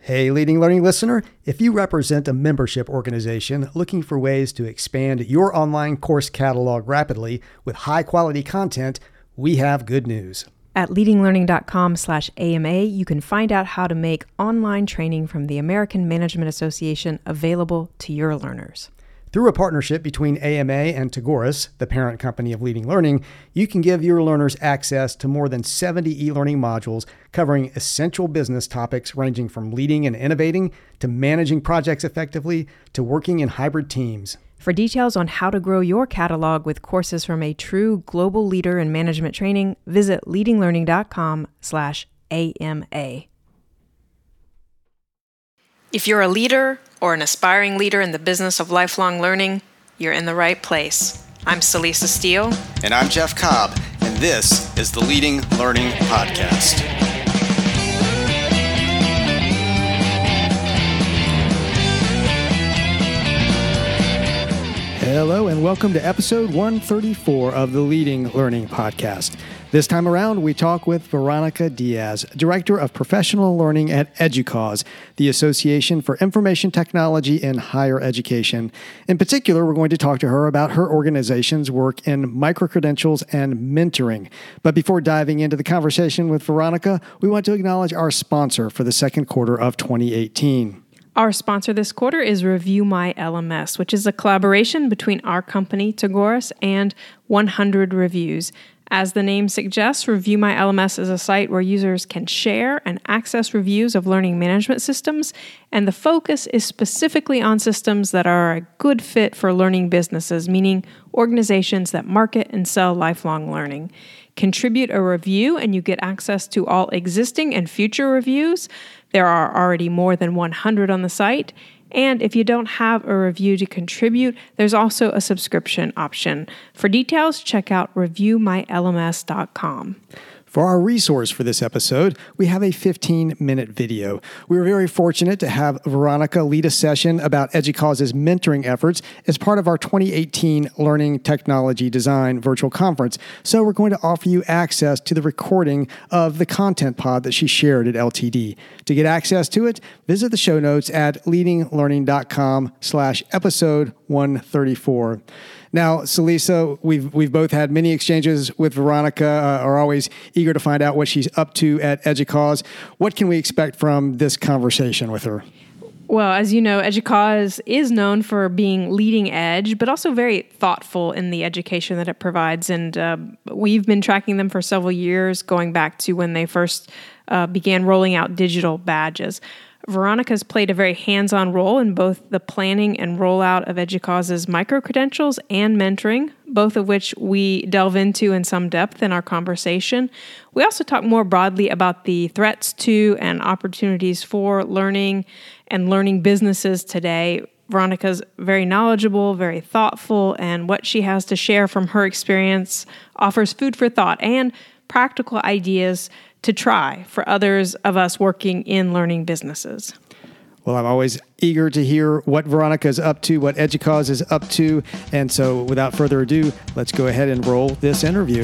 Hey, Leading Learning listener, if you represent a membership organization looking for ways to expand your online course catalog rapidly with high-quality content, we have good news. At leadinglearning.com/AMA, you can find out how to make online training from the American Management Association available to your learners. Through a partnership between AMA and Tagoras, the parent company of Leading Learning, you can give your learners access to more than 70 e-learning modules covering essential business topics ranging from leading and innovating to managing projects effectively to working in hybrid teams. For details on how to grow your catalog with courses from a true global leader in management training, visit leadinglearning.com/AMA. If you're a leader or an aspiring leader in the business of lifelong learning, you're in the right place. I'm Celisa Steele. And I'm Jeff Cobb, and this is the Leading Learning Podcast. Hello, and welcome to episode 134 of the Leading Learning Podcast. This time around, we talk with Veronica Diaz, Director of Professional Learning at EDUCAUSE, the Association for Information Technology in Higher Education. In particular, we're going to talk to her about her organization's work in microcredentials and mentoring. But before diving into the conversation with Veronica, we want to acknowledge our sponsor for the second quarter of 2018. Our sponsor this quarter is Review My LMS, which is a collaboration between our company, Tagoras, and 100 Reviews. As the name suggests, Review My LMS is a site where users can share and access reviews of learning management systems, and the focus is specifically on systems that are a good fit for learning businesses, meaning organizations that market and sell lifelong learning. Contribute a review and you get access to all existing and future reviews. There are already more than 100 on the site. And if you don't have a review to contribute, there's also a subscription option. For details, check out reviewmylms.com. For our resource for this episode, we have a 15-minute video. We were very fortunate to have Veronica lead a session about EDUCAUSE's mentoring efforts as part of our 2018 Learning Technology Design virtual conference. So we're going to offer you access to the recording of the content pod that she shared at LTD. To get access to it, visit the show notes at leadinglearning.com/episode 134. Now, Celisa, we've both had many exchanges with Veronica, are always eager to find out what she's up to at EDUCAUSE. What can we expect from this conversation with her? Well, as you know, EDUCAUSE is known for being leading edge, but also very thoughtful in the education that it provides. And we've been tracking them for several years, going back to when they first began rolling out digital badges. Veronica's played a very hands-on role in both the planning and rollout of EDUCAUSE's micro-credentials and mentoring, both of which we delve into in some depth in our conversation. We also talk more broadly about the threats to and opportunities for learning and learning businesses today. Veronica's very knowledgeable, very thoughtful, and what she has to share from her experience offers food for thought and practical ideas to try for others of us working in learning businesses. Well, I'm always eager to hear what Veronica is up to, what EDUCAUSE is up to. And so without further ado, let's go ahead and roll this interview.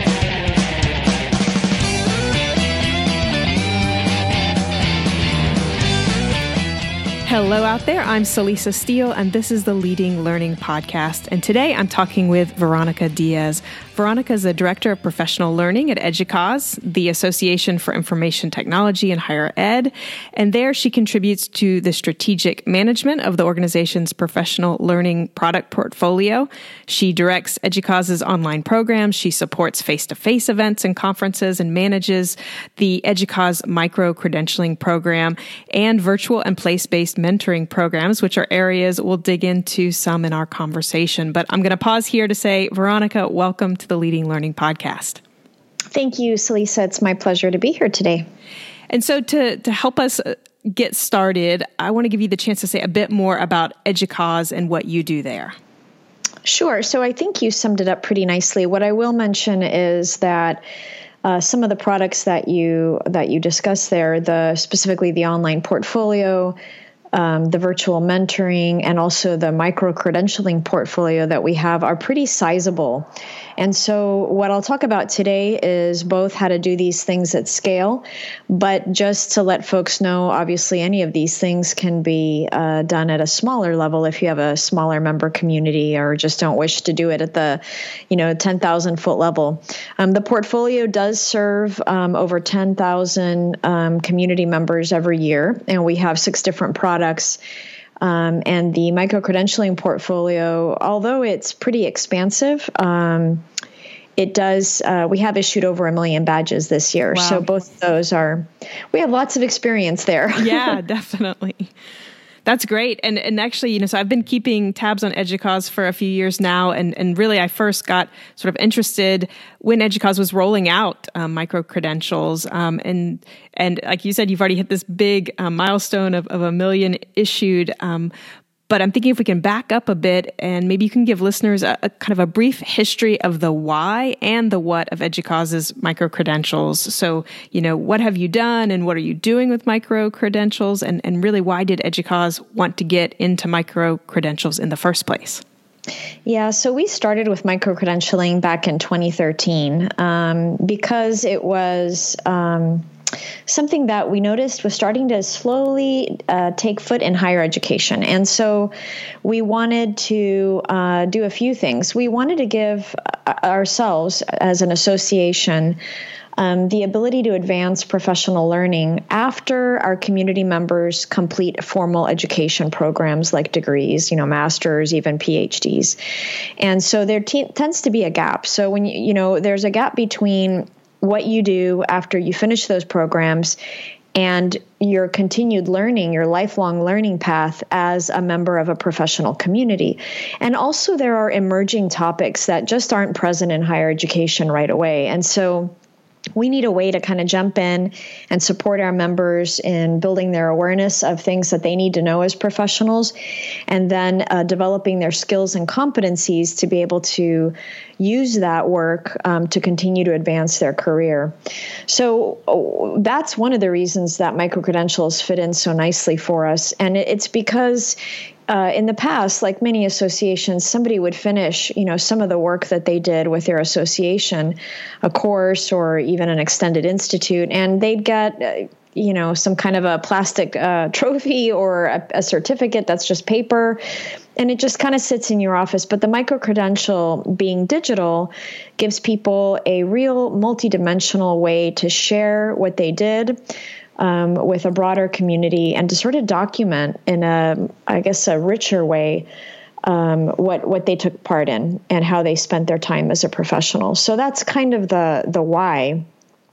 Hello out there, I'm Celisa Steele, and this is the Leading Learning Podcast. And today I'm talking with Veronica Diaz. Veronica is the Director of Professional Learning at EDUCAUSE, the Association for Information Technology in Higher Ed. And there she contributes to the strategic management of the organization's professional learning product portfolio. She directs EDUCAUSE's online programs. She supports face-to-face events and conferences and manages the EDUCAUSE micro-credentialing program and virtual and place-based mentoring programs, which are areas we'll dig into some in our conversation. But I'm going to pause here to say, Veronica, welcome to the Leading Learning Podcast. Thank you, Celisa. It's my pleasure to be here today. And so to help us get started, I want to give you the chance to say a bit more about EDUCAUSE and what you do there. Sure. So I think you summed it up pretty nicely. What I will mention is that some of the products that you discussed there, specifically the online portfolio, the virtual mentoring, and also the micro-credentialing portfolio that we have are pretty sizable. And so what I'll talk about today is both how to do these things at scale, but just to let folks know, obviously any of these things can be done at a smaller level if you have a smaller member community or just don't wish to do it at the 10,000 foot level. The portfolio does serve over 10,000 community members every year, and we have 6 different products. And the micro-credentialing portfolio, although it's pretty expansive, it does, we have issued over 1 million badges this year. Wow. So both of those we have lots of experience there. Yeah, definitely. That's great. And actually, so I've been keeping tabs on EDUCAUSE for a few years now. And really, I first got sort of interested when EDUCAUSE was rolling out micro-credentials. And like you said, you've already hit this big milestone of 1 million issued. But I'm thinking if we can back up a bit and maybe you can give listeners a kind of a brief history of the why and the what of EDUCAUSE's micro-credentials. So, what have you done and what are you doing with micro-credentials? And really, why did EDUCAUSE want to get into micro-credentials in the first place? Yeah, so we started with micro-credentialing back in 2013 because it was something that we noticed was starting to slowly take foot in higher education. And so we wanted to do a few things. We wanted to give ourselves as an association the ability to advance professional learning after our community members complete formal education programs like degrees, masters, even PhDs. And so there tends to be a gap. So when there's a gap between what you do after you finish those programs and your continued learning, your lifelong learning path as a member of a professional community. And also there are emerging topics that just aren't present in higher education right away. And so we need a way to kind of jump in and support our members in building their awareness of things that they need to know as professionals, and then developing their skills and competencies to be able to use that work to continue to advance their career. So that's one of the reasons that micro-credentials fit in so nicely for us. And it's because in the past, like many associations, somebody would finish, some of the work that they did with their association, a course or even an extended institute, and they'd get, some kind of a plastic trophy or a certificate that's just paper, and it just kind of sits in your office. But the micro-credential, being digital, gives people a real multidimensional way to share what they did with a broader community and to sort of document in a richer way what they took part in and how they spent their time as a professional. So that's kind of the why.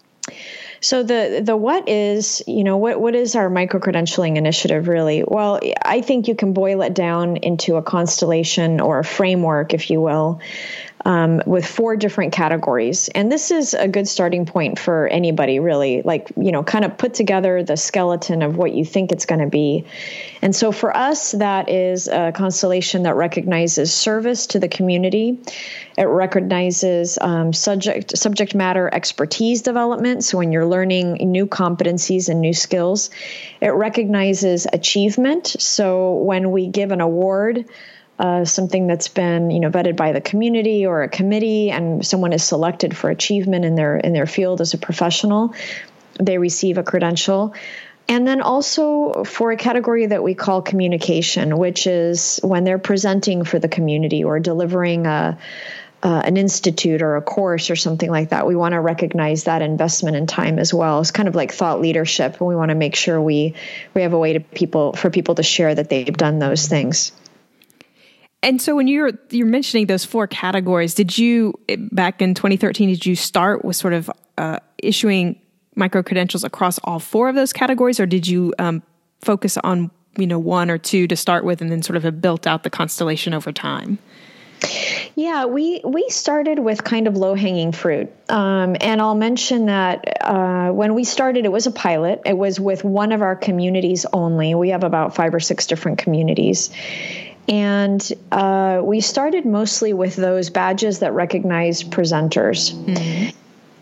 So the what is, what is our micro-credentialing initiative really? Well, I think you can boil it down into a constellation or a framework, if you will, with 4 different categories. And this is a good starting point for anybody really, kind of put together the skeleton of what you think it's going to be. And so for us, that is a constellation that recognizes service to the community. It recognizes subject matter expertise development. So when you're learning new competencies and new skills, it recognizes achievement. So when we give an award, something that's been, vetted by the community or a committee, and someone is selected for achievement in their field as a professional, they receive a credential. And then also for a category that we call communication, which is when they're presenting for the community or delivering an institute or a course or something like that, we want to recognize that investment in time as well. It's kind of like thought leadership, and we want to make sure we have a way for people to share that they've done those things. And so when you're mentioning those 4 categories, did you, back in 2013, did you start with sort of issuing micro-credentials across all 4 of those categories, or did you focus on, 1 or 2 to start with and then sort of have built out the constellation over time? Yeah, we started with kind of low-hanging fruit. And I'll mention that when we started, it was a pilot. It was with one of our communities only. We have about 5 or 6 different communities. And we started mostly with those badges that recognize presenters. Mm-hmm.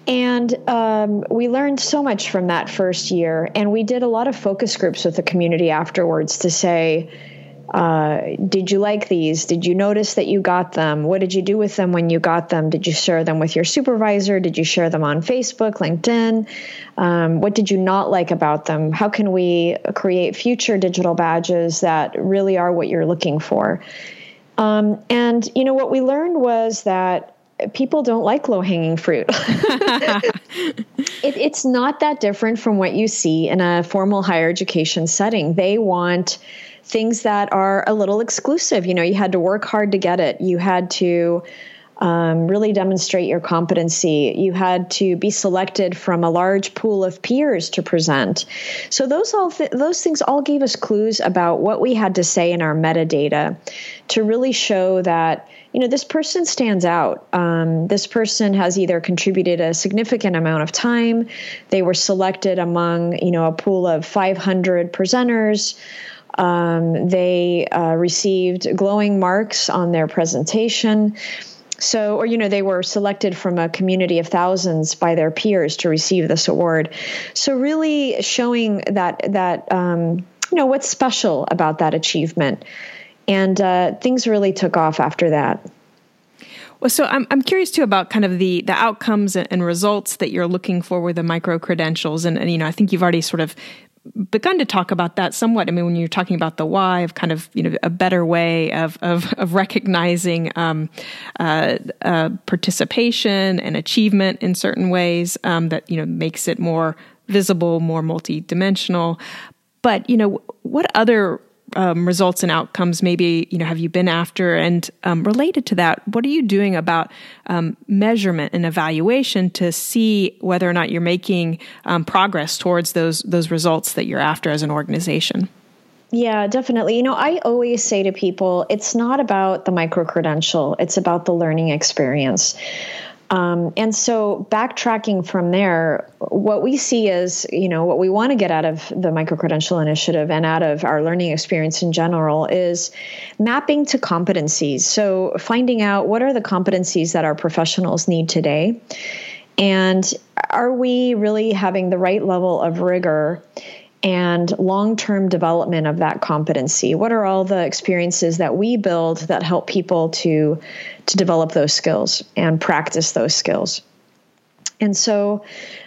And we learned so much from that first year. And we did a lot of focus groups with the community afterwards to say, did you like these? Did you notice that you got them? What did you do with them when you got them? Did you share them with your supervisor? Did you share them on Facebook, LinkedIn? What did you not like about them? How can we create future digital badges that really are what you're looking for? And, what we learned was that people don't like low-hanging fruit. It's not that different from what you see in a formal higher education setting. They want things that are a little exclusive. You had to work hard to get it. You had to really demonstrate your competency. You had to be selected from a large pool of peers to present. So those things all gave us clues about what we had to say in our metadata to really show that, this person stands out. This person has either contributed a significant amount of time. They were selected among, a pool of 500 presenters. They received glowing marks on their presentation. So, they were selected from a community of thousands by their peers to receive this award. So really showing that what's special about that achievement. And things really took off after that. Well, so I'm curious too about kind of the outcomes and results that you're looking for with the micro-credentials. And I think you've already sort of begun to talk about that somewhat. I mean, when you're talking about the why of kind of, a better way of recognizing participation and achievement in certain ways that, makes it more visible, more multidimensional. But, what other results and outcomes maybe, have you been after? And related to that, what are you doing about measurement and evaluation to see whether or not you're making progress towards those results that you're after as an organization? Yeah, definitely. I always say to people, it's not about the micro-credential, it's about the learning experience. And so backtracking from there, what we see is, what we want to get out of the micro-credential initiative and out of our learning experience in general is mapping to competencies. So finding out what are the competencies that our professionals need today, and are we really having the right level of rigor and long-term development of that competency? What are all the experiences that we build that help people to develop those skills and practice those skills? And so,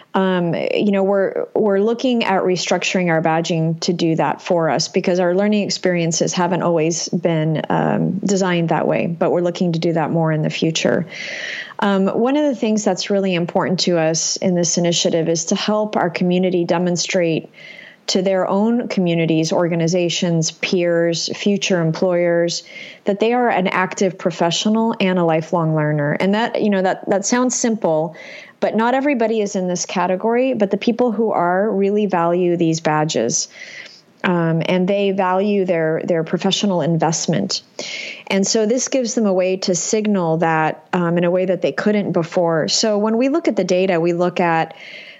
we're looking at restructuring our badging to do that for us, because our learning experiences haven't always been designed that way, but we're looking to do that more in the future. One of the things that's really important to us in this initiative is to help our community demonstrate to their own communities, organizations, peers, future employers, that they are an active professional and a lifelong learner. And that sounds simple, but not everybody is in this category. But the people who are really value these badges. And they value their professional investment. And so this gives them a way to signal that in a way that they couldn't before. So when we look at the data, we look at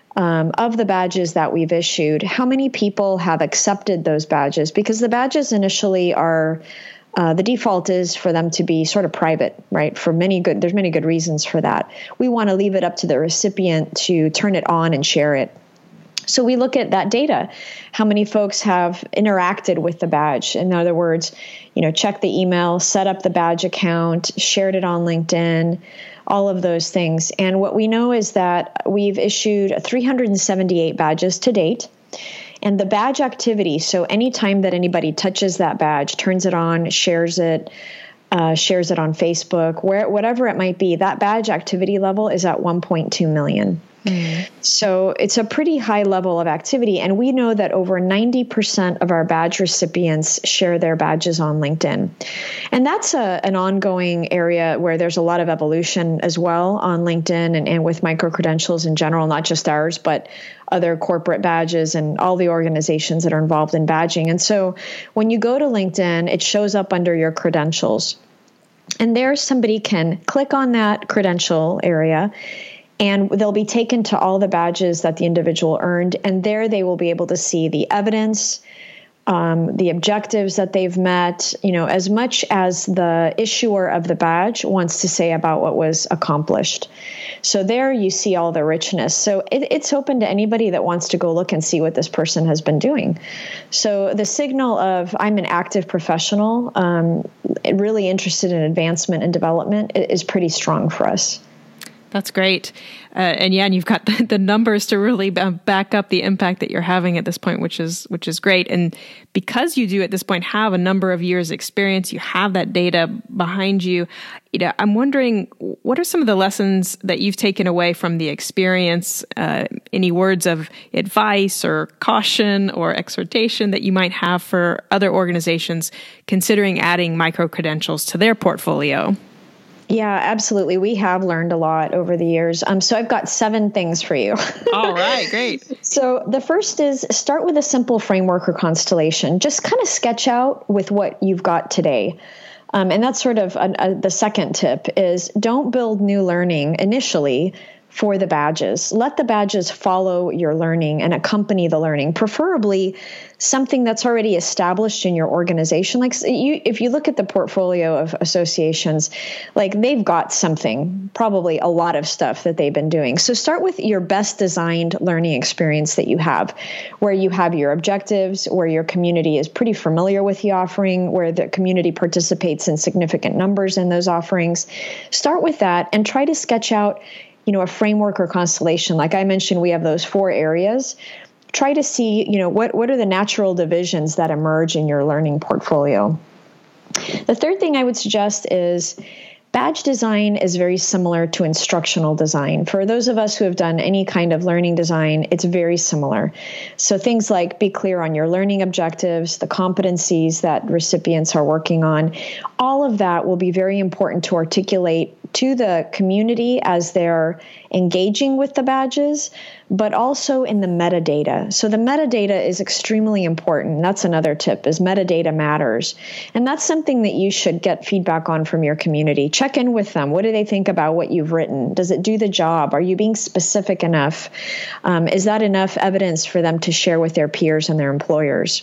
of the badges that we've issued, how many people have accepted those badges? Because the badges initially are, the default is for them to be sort of private, right? There's many good reasons for that. We want to leave it up to the recipient to turn it on and share it. So we look at that data. How many folks have interacted with the badge? In other words, check the email, set up the badge account, shared it on LinkedIn, all of those things. And what we know is that we've issued 378 badges to date. And the badge activity, so anytime that anybody touches that badge, turns it on, shares it on Facebook, whatever it might be, that badge activity level is at 1.2 million. So it's a pretty high level of activity. And we know that over 90% of our badge recipients share their badges on LinkedIn. And that's an ongoing area where there's a lot of evolution as well on LinkedIn and with micro-credentials in general, not just ours, but other corporate badges and all the organizations that are involved in badging. And so when you go to LinkedIn, it shows up under your credentials. And there somebody can click on that credential area, and they'll be taken to all the badges that the individual earned. And there they will be able to see the evidence the objectives that they've met, as much as the issuer of the badge wants to say about what was accomplished. So there you see all the richness. So it's open to anybody that wants to go look and see what this person has been doing. So the signal of I'm an active professional, really interested in advancement and development is pretty strong for us. That's great. And you've got the numbers to really back up the impact that you're having at this point, which is great. And because you do at this point have a number of years experience, you have that data behind you. I'm wondering, what are some of the lessons that you've taken away from the experience? Any words of advice or caution or exhortation that you might have for other organizations considering adding micro-credentials to their portfolio? Yeah, absolutely. We have learned a lot over the years. So I've got 7 things for you. All right, great. So the first is start with a simple framework or constellation. Just kind of sketch out with what you've got today. And that's sort of the second tip is don't build new learning initially for the badges. Let the badges follow your learning and accompany the learning, preferably something that's already established in your organization. Like if you look at the portfolio of associations, like they've got something, probably a lot of stuff that they've been doing. So start with your best designed learning experience that you have, where you have your objectives, where your community is pretty familiar with the offering, where the community participates in significant numbers in those offerings. Start with that and try to sketch out a framework or constellation. Like I mentioned, we have those 4 areas. Try to see, what are the natural divisions that emerge in your learning portfolio. The third thing I would suggest is badge design is very similar to instructional design. For those of us who have done any kind of learning design, it's very similar. So things like be clear on your learning objectives, the competencies that recipients are working on, all of that will be very important to articulate to the community as they're engaging with the badges, but also in the metadata. So the metadata is extremely important. That's another tip, is metadata matters. And that's something that you should get feedback on from your community. Check in with them. What do they think about what you've written? Does it do the job? Are you being specific enough? Is that enough evidence for them to share with their peers and their employers?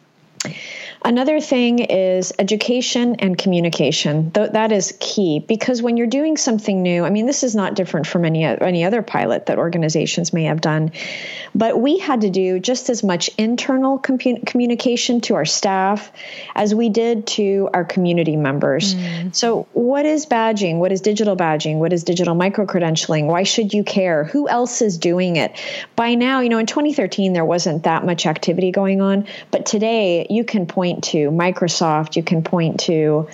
Another thing is education and communication. That is key, because when you're doing something new, this is not different from any other pilot that organizations may have done, but we had to do just as much internal communication to our staff as we did to our community members. So what is badging? What is digital badging? What is digital micro-credentialing? Why should you care? Who else is doing it? By now, in 2013, there wasn't that much activity going on, but today you can point to Microsoft, you can point to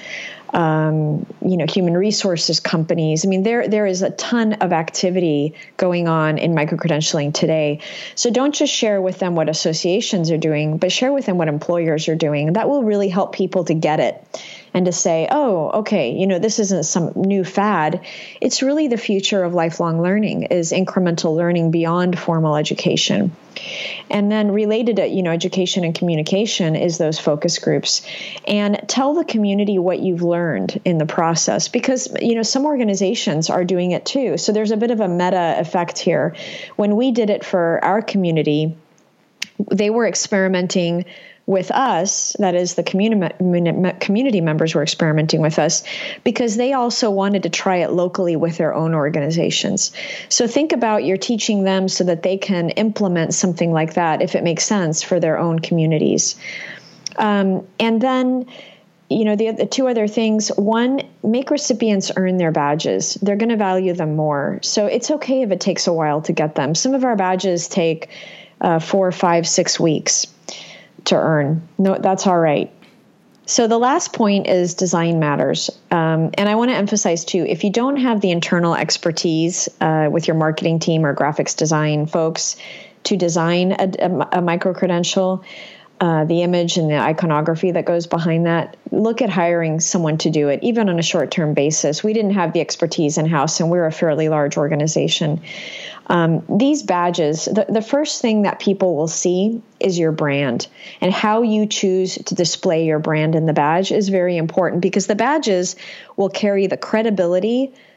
human resources companies. There is a ton of activity going on in micro-credentialing today. So don't just share with them what associations are doing, but share with them what employers are doing. That will really help people to get it and to say, oh, okay, this isn't some new fad. It's really the future of lifelong learning, is incremental learning beyond formal education. And then related to, education and communication is those focus groups. And tell the community what you've learned in the process, because, some organizations are doing it too. So there's a bit of a meta effect here. When we did it for our community, they were experimenting with us, that is the community members were experimenting with us, because they also wanted to try it locally with their own organizations. So think about you're teaching them so that they can implement something like that, if it makes sense, for their own communities. And then, the 2 other things. One, make recipients earn their badges. They're going to value them more. So it's okay if it takes a while to get them. Some of our badges take 4, 5, 6 weeks to earn. No, that's all right. So the last point is design matters. And I want to emphasize too, if you don't have the internal expertise with your marketing team or graphics design folks to design a micro-credential, the image and the iconography that goes behind that, look at hiring someone to do it, even on a short-term basis. We didn't have the expertise in-house, and we're a fairly large organization. These badges, the first thing that people will see is your brand, and how you choose to display your brand in the badge is very important, because the badges will carry the credibility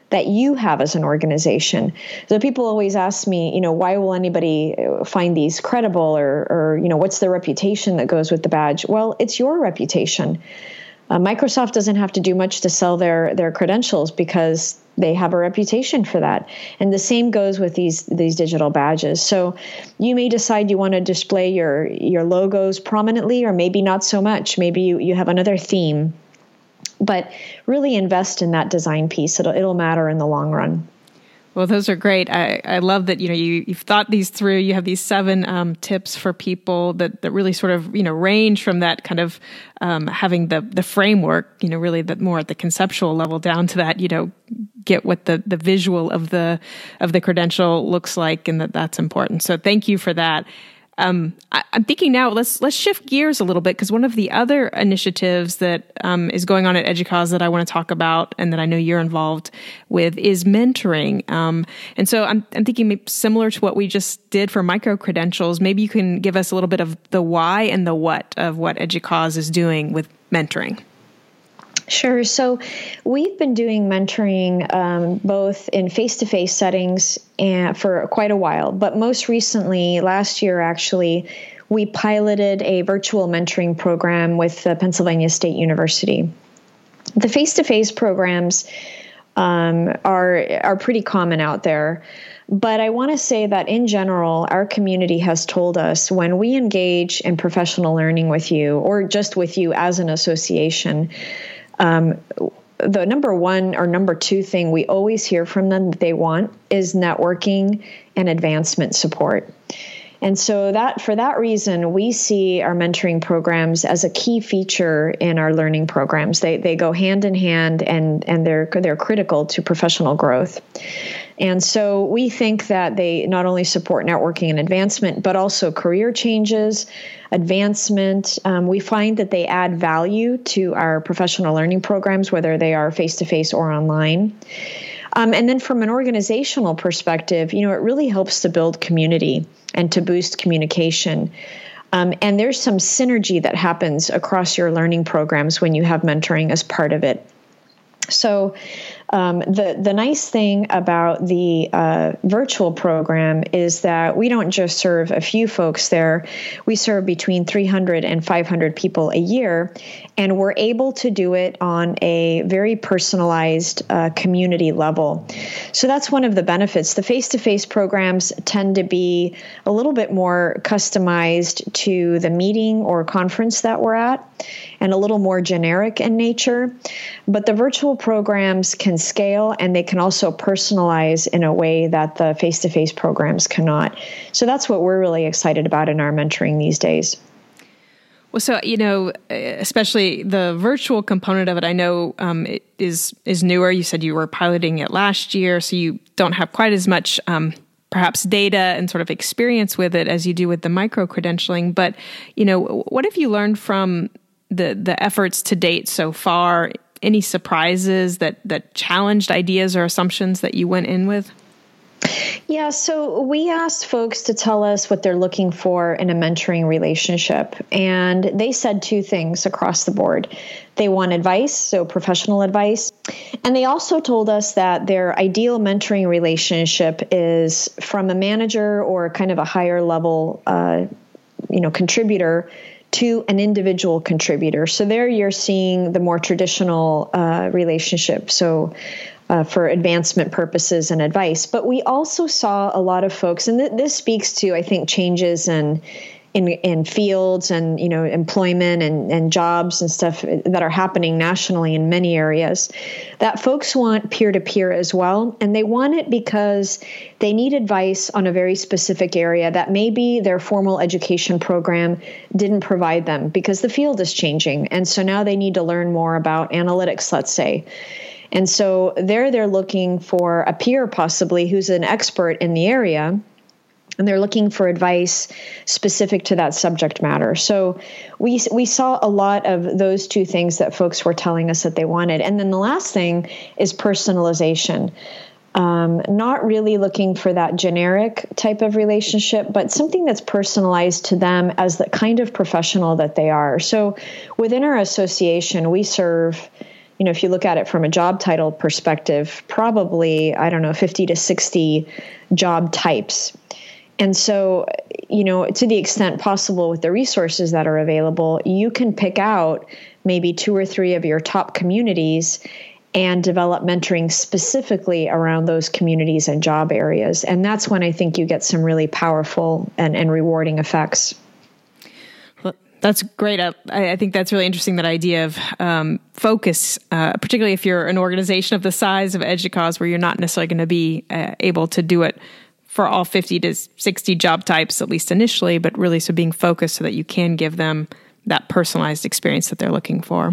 that you have as an organization. So people always ask me, why will anybody find these credible, or what's the reputation that goes with the badge? Well, it's your reputation. Microsoft doesn't have to do much to sell their credentials because they have a reputation for that. And the same goes with these digital badges. So you may decide you want to display your logos prominently, or maybe not so much. Maybe you have another theme. But really invest in that design piece. It'll matter in the long run. Well, those are great. I love that, you've thought these through. You have these 7 tips for people that really sort of, range from that kind of having the framework, really more at the conceptual level, down to that, get what the visual of the credential looks like, and that's important. So thank you for that. I'm thinking now, let's shift gears a little bit, because one of the other initiatives that is going on at EDUCAUSE that I want to talk about, and that I know you're involved with, is mentoring. And so I'm thinking maybe similar to what we just did for micro-credentials, maybe you can give us a little bit of the why and the what of what EDUCAUSE is doing with mentoring. Sure. So we've been doing mentoring both in face-to-face settings and for quite a while. But most recently, last year, actually, we piloted a virtual mentoring program with Pennsylvania State University. The face-to-face programs are pretty common out there. But I want to say that in general, our community has told us when we engage in professional learning with you, or just with you as an association, the number one or number two thing we always hear from them that they want is networking and advancement support. And so for that reason, we see our mentoring programs as a key feature in our learning programs. They go hand in hand, and they're critical to professional growth. And so we think that they not only support networking and advancement, but also career changes, advancement. We find that they add value to our professional learning programs, whether they are face-to-face or online. And then from an organizational perspective, it really helps to build community and to boost communication. And there's some synergy that happens across your learning programs when you have mentoring as part of it. So the nice thing about the virtual program is that we don't just serve a few folks there. We serve between 300 and 500 people a year, and we're able to do it on a very personalized community level. So that's one of the benefits. The face-to-face programs tend to be a little bit more customized to the meeting or conference that we're at, and a little more generic in nature. But the virtual programs can scale, and they can also personalize in a way that the face-to-face programs cannot. So that's what we're really excited about in our mentoring these days. Well, so, especially the virtual component of it, I know it is newer. You said you were piloting it last year, so you don't have quite as much perhaps data and sort of experience with it as you do with the micro-credentialing. But, what have you learned from the efforts to date so far? Any surprises that challenged ideas or assumptions that you went in with? Yeah, so we asked folks to tell us what they're looking for in a mentoring relationship, and they said 2 things across the board. They want advice, so professional advice, and they also told us that their ideal mentoring relationship is from a manager or kind of a higher level, contributor to an individual contributor. So there you're seeing the more traditional relationship. So for advancement purposes and advice. But we also saw a lot of folks, and this speaks to, I think, changes in fields and, employment and jobs and stuff that are happening nationally in many areas, that folks want peer-to-peer as well. And they want it because they need advice on a very specific area that maybe their formal education program didn't provide them, because the field is changing. And so now they need to learn more about analytics, let's say. And so they're looking for a peer possibly who's an expert in the area, and they're looking for advice specific to that subject matter. So we saw a lot of those 2 things that folks were telling us that they wanted. And then the last thing is personalization. Not really looking for that generic type of relationship, but something that's personalized to them as the kind of professional that they are. So within our association, we serve if you look at it from a job title perspective, probably, 50 to 60 job types. And so, to the extent possible with the resources that are available, you can pick out maybe 2 or 3 of your top communities and develop mentoring specifically around those communities and job areas. And that's when I think you get some really powerful and rewarding effects. Well, that's great. I think that's really interesting, that idea of focus, particularly if you're an organization of the size of EDUCAUSE, where you're not necessarily going to be able to do it for all 50 to 60 job types, at least initially, but really so being focused so that you can give them that personalized experience that they're looking for.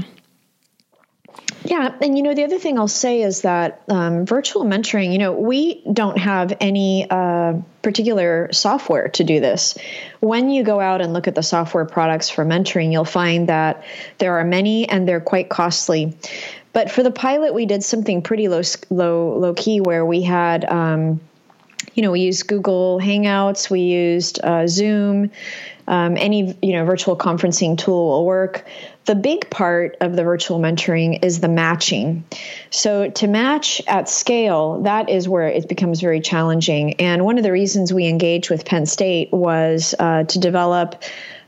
Yeah. And, the other thing I'll say is that virtual mentoring, we don't have any particular software to do this. When you go out and look at the software products for mentoring, you'll find that there are many and they're quite costly. But for the pilot, we did something pretty low key, where we had, we used Google Hangouts, we used Zoom, any virtual conferencing tool will work. The big part of the virtual mentoring is the matching. So to match at scale, that is where it becomes very challenging. And one of the reasons we engaged with Penn State was to develop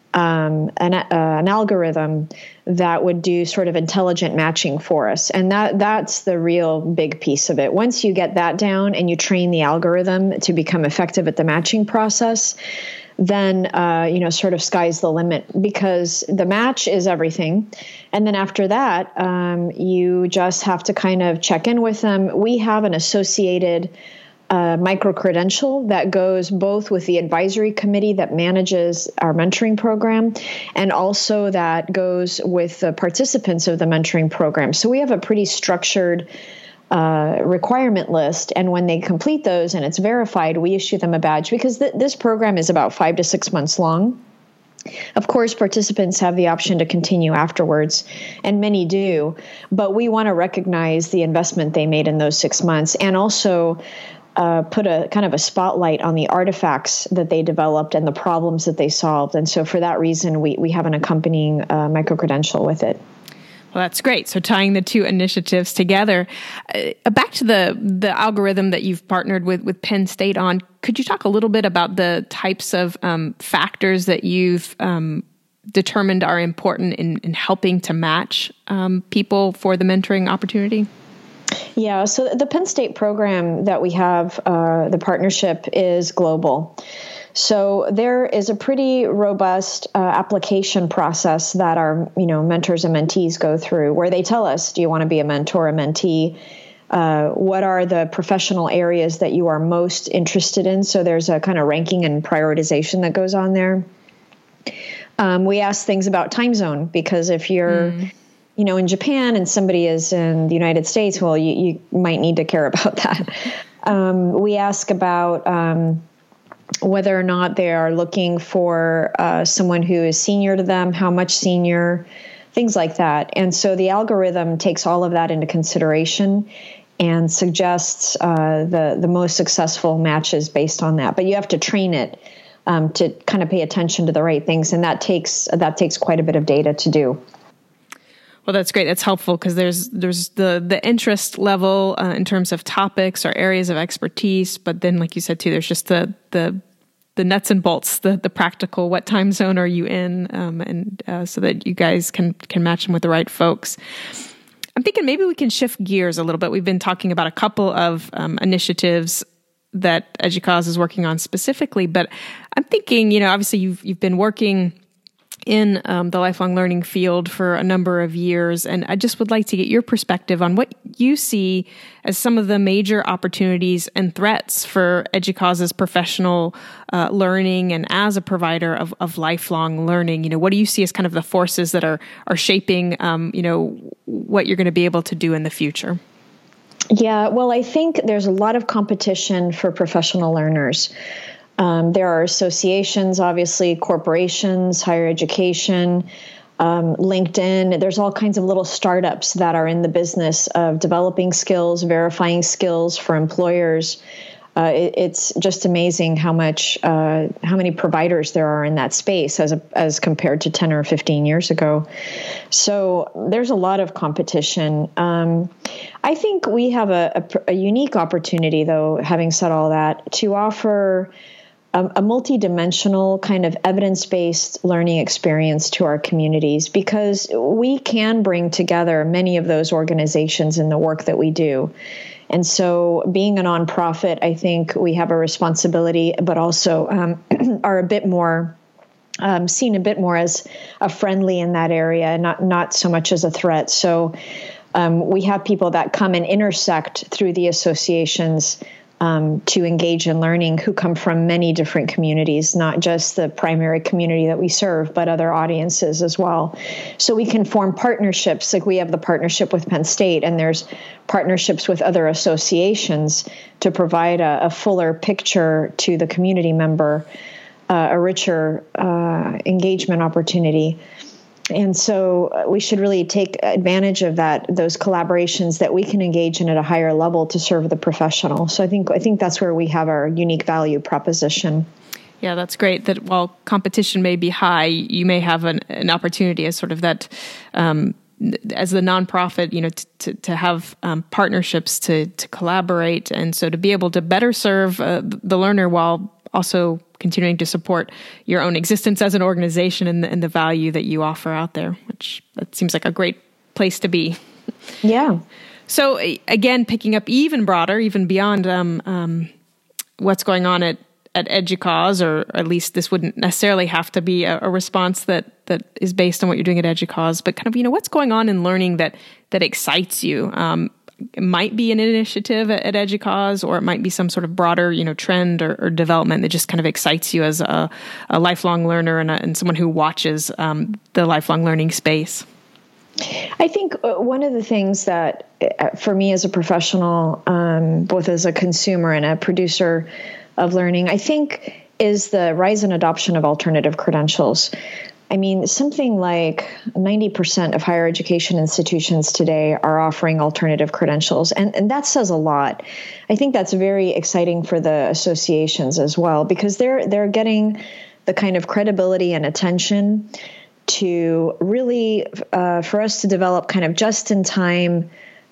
an algorithm that would do sort of intelligent matching for us. And that's the real big piece of it. Once you get that down and you train the algorithm to become effective at the matching process, then, sort of sky's the limit, because the match is everything. And then after that, you just have to kind of check in with them. We have an associated micro-credential that goes both with the advisory committee that manages our mentoring program, and also that goes with the participants of the mentoring program. So we have a pretty structured requirement list, and when they complete those and it's verified, we issue them a badge, because this program is about 5 to 6 months long. Of course, participants have the option to continue afterwards, and many do, but we want to recognize the investment they made in those 6 months, and also put a kind of a spotlight on the artifacts that they developed and the problems that they solved. And so for that reason, we have an accompanying micro-credential with it. Well, that's great. So tying the two initiatives together, back to the algorithm that you've partnered with Penn State on, could you talk a little bit about the types of factors that you've determined are important in helping to match people for the mentoring opportunity? Yeah, so the Penn State program that we have, the partnership is global. So there is a pretty robust application process that our mentors and mentees go through, where they tell us, do you want to be a mentor or a mentee? What are the professional areas that you are most interested in? So there's a kind of ranking and prioritization that goes on there. We ask things about time zone, because if you're in Japan and somebody is in the United States, well, you might need to care about that. We ask about whether or not they are looking for someone who is senior to them, how much senior, things like that. And so the algorithm takes all of that into consideration and suggests the most successful matches based on that. But you have to train it to kind of pay attention to the right things, and that takes quite a bit of data to do. Well, that's great. That's helpful, because there's the interest level in terms of topics or areas of expertise, but then, like you said too, there's just the nuts and bolts, the practical. What time zone are you in, and so that you guys can match them with the right folks. I'm thinking maybe we can shift gears a little bit. We've been talking about a couple of initiatives that EDUCAUSE is working on specifically, but I'm thinking, obviously you've been working in the lifelong learning field for a number of years. And I just would like to get your perspective on what you see as some of the major opportunities and threats for EDUCAUSE's professional learning and as a provider of lifelong learning. What do you see as kind of the forces that are shaping, what you're going to be able to do in the future? Yeah, well, I think there's a lot of competition for professional learners. There are associations, obviously, corporations, higher education, LinkedIn. There's all kinds of little startups that are in the business of developing skills, verifying skills for employers. It's just amazing how many providers there are in that space as compared to 10 or 15 years ago. So there's a lot of competition. I think we have a unique opportunity, though, having said all that, to offer a multidimensional kind of evidence-based learning experience to our communities, because we can bring together many of those organizations in the work that we do. And so being a nonprofit, I think we have a responsibility, but also are a bit more seen a bit more as a friendly in that area, not so much as a threat. So we have people that come and intersect through the associations to engage in learning who come from many different communities, not just the primary community that we serve, but other audiences as well. So we can form partnerships, like we have the partnership with Penn State, and there's partnerships with other associations to provide a fuller picture to the community member, a richer engagement opportunity. And so we should really take advantage of those collaborations that we can engage in at a higher level to serve the professional. So I think that's where we have our unique value proposition. Yeah, that's great. That while competition may be high, you may have an opportunity as sort of that, as the nonprofit, to have partnerships to collaborate, and so to be able to better serve the learner while also continuing to support your own existence as an organization and the value that you offer out there, which that seems like a great place to be. Yeah. So again, picking up even broader, even beyond what's going on at EDUCAUSE, or at least this wouldn't necessarily have to be a response that is based on what you're doing at EDUCAUSE, but kind of, what's going on in learning that excites you. It might be an initiative at EDUCAUSE, or it might be some sort of broader, trend or development that just kind of excites you as a lifelong learner and someone who watches the lifelong learning space. I think one of the things that, for me as a professional, both as a consumer and a producer of learning, I think is the rise and adoption of alternative credentials. I mean, something like 90% of higher education institutions today are offering alternative credentials, and that says a lot. I think that's very exciting for the associations as well, because they're getting the kind of credibility and attention to really, for us to develop kind of just-in-time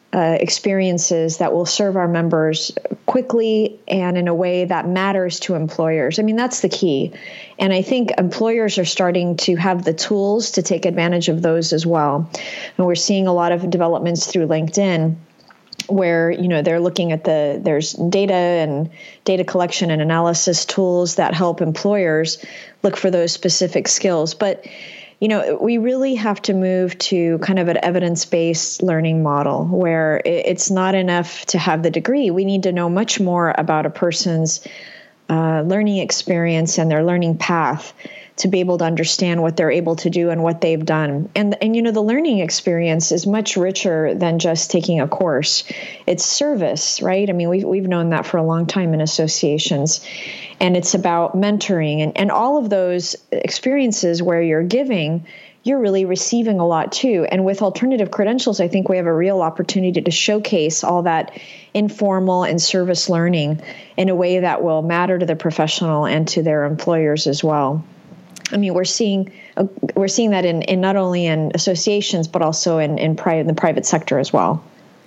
experiences that will serve our members quickly and in a way that matters to employers. I mean, that's the key. And I think employers are starting to have the tools to take advantage of those as well. And we're seeing a lot of developments through LinkedIn where, they're looking at there's data and data collection and analysis tools that help employers look for those specific skills. But we really have to move to kind of an evidence-based learning model where it's not enough to have the degree. We need to know much more about a person's learning experience and their learning path to be able to understand what they're able to do and what they've done. And the learning experience is much richer than just taking a course. It's service, right? I mean, we've known that for a long time in associations. And it's about mentoring and all of those experiences where you're giving, you're really receiving a lot too. And with alternative credentials, I think we have a real opportunity to showcase all that informal and service learning in a way that will matter to the professional and to their employers as well. I mean, we're seeing that in not only in associations, but also in the private sector as well.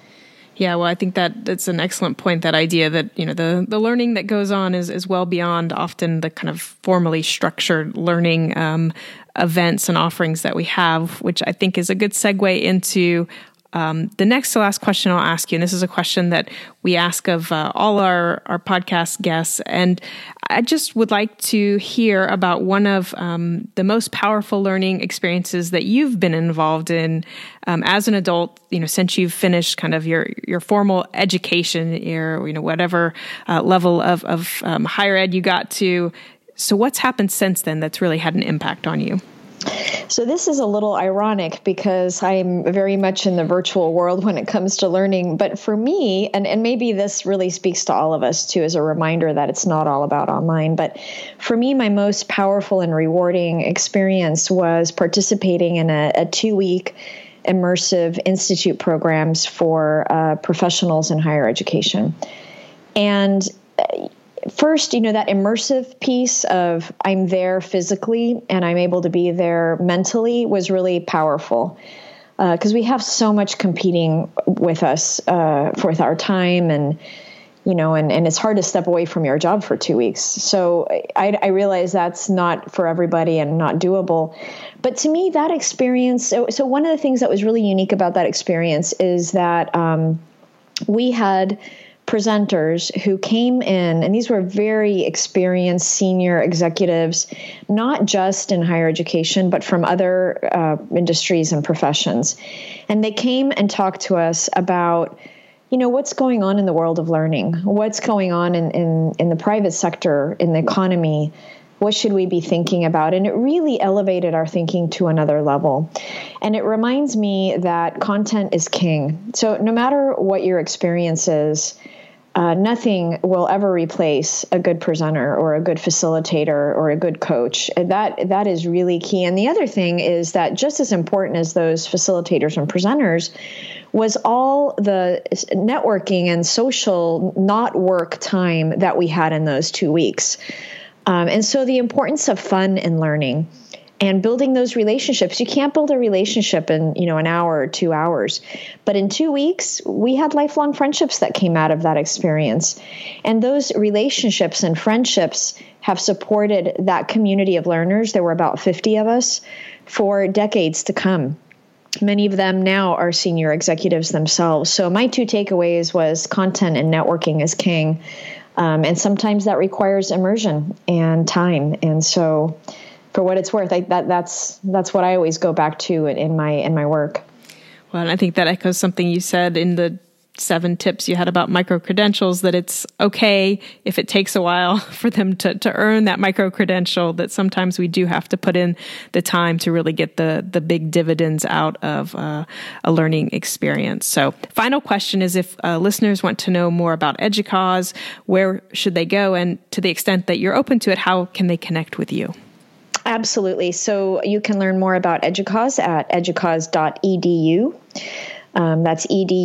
Yeah, well, I think that's an excellent point, that idea that, the learning that goes on is well beyond often the kind of formally structured learning events and offerings that we have, which I think is a good segue into the next to last question I'll ask you. And this is a question that we ask of all our podcast guests. And I just would like to hear about one of the most powerful learning experiences that you've been involved in as an adult, since you've finished kind of your formal education, your, whatever level of higher ed you got to. So what's happened since then that's really had an impact on you? So this is a little ironic because I'm very much in the virtual world when it comes to learning. But for me, and maybe this really speaks to all of us too, as a reminder that it's not all about online. But for me, my most powerful and rewarding experience was participating in a 2-week immersive institute programs for professionals in higher education. And first, that immersive piece of I'm there physically and I'm able to be there mentally was really powerful. Because we have so much competing with us with our time, and it's hard to step away from your job for 2 weeks. So I realize that's not for everybody and not doable. But to me, that experience. So one of the things that was really unique about that experience is that we had presenters who came in, and these were very experienced senior executives, not just in higher education, but from other industries and professions. And they came and talked to us about, what's going on in the world of learning, what's going on in the private sector, in the economy, what should we be thinking about? And it really elevated our thinking to another level. And it reminds me that content is king. So no matter what your experience is, nothing will ever replace a good presenter or a good facilitator or a good coach. That is really key. And the other thing is that just as important as those facilitators and presenters was all the networking and social not work time that we had in those 2 weeks. And so the importance of fun and learning and building those relationships. You can't build a relationship in, an hour or 2 hours. But in 2 weeks, we had lifelong friendships that came out of that experience. And those relationships and friendships have supported that community of learners. There were about 50 of us for decades to come. Many of them now are senior executives themselves. So my 2 takeaways was content and networking is king. And sometimes that requires immersion and time. And so for what it's worth, that's what I always go back to in my work. Well, and I think that echoes something you said in the 7 tips you had about micro-credentials, that it's okay if it takes a while for them to earn that micro-credential, that sometimes we do have to put in the time to really get the big dividends out of a learning experience. So final question is, if listeners want to know more about EDUCAUSE, where should they go? And to the extent that you're open to it, how can they connect with you? Absolutely. So you can learn more about EDUCAUSE at educause.edu. That's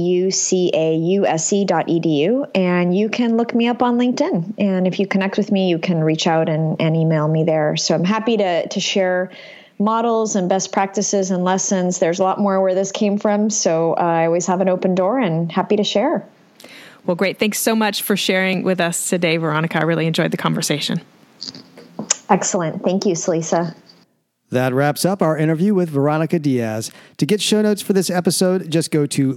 educause.edu. And you can look me up on LinkedIn. And if you connect with me, you can reach out and email me there. So I'm happy to share models and best practices and lessons. There's a lot more where this came from. So I always have an open door and happy to share. Well, great. Thanks so much for sharing with us today, Veronica. I really enjoyed the conversation. Excellent. Thank you, Salisa. That wraps up our interview with Veronica Diaz. To get show notes for this episode, just go to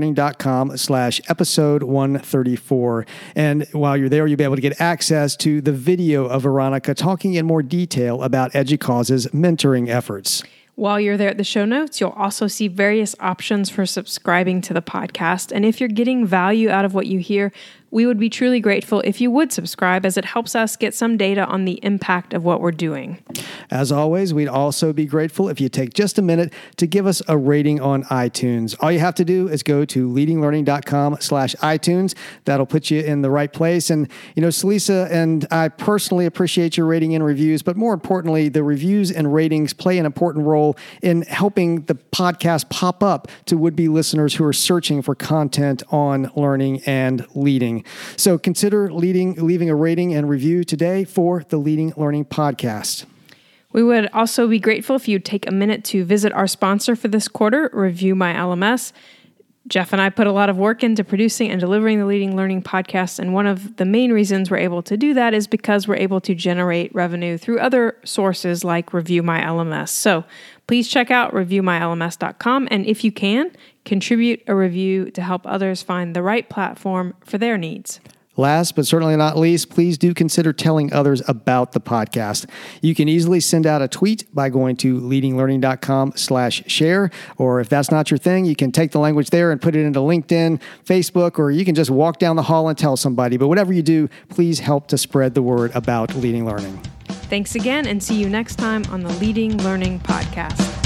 leadinglearning.com/episode 134. And while you're there, you'll be able to get access to the video of Veronica talking in more detail about EDUCAUSE's mentoring efforts. While you're there at the show notes, you'll also see various options for subscribing to the podcast. And if you're getting value out of what you hear, we would be truly grateful if you would subscribe, as it helps us get some data on the impact of what we're doing. As always, we'd also be grateful if you take just a minute to give us a rating on iTunes. All you have to do is go to leadinglearning.com/iTunes. That'll put you in the right place. And, Salisa and I personally appreciate your rating and reviews, but more importantly, the reviews and ratings play an important role in helping the podcast pop up to would-be listeners who are searching for content on learning and leading. So consider leaving a rating and review today for the Leading Learning Podcast. We would also be grateful if you'd take a minute to visit our sponsor for this quarter, Review My LMS. Jeff and I put a lot of work into producing and delivering the Leading Learning Podcast, and one of the main reasons we're able to do that is because we're able to generate revenue through other sources like Review My LMS. So please check out reviewmylms.com, and if you can, contribute a review to help others find the right platform for their needs. Last but certainly not least, please do consider telling others about the podcast. You can easily send out a tweet by going to leadinglearning.com/share, or if that's not your thing, you can take the language there and put it into LinkedIn, Facebook, or you can just walk down the hall and tell somebody. But whatever you do, please help to spread the word about Leading Learning. Thanks again, and see you next time on the Leading Learning Podcast.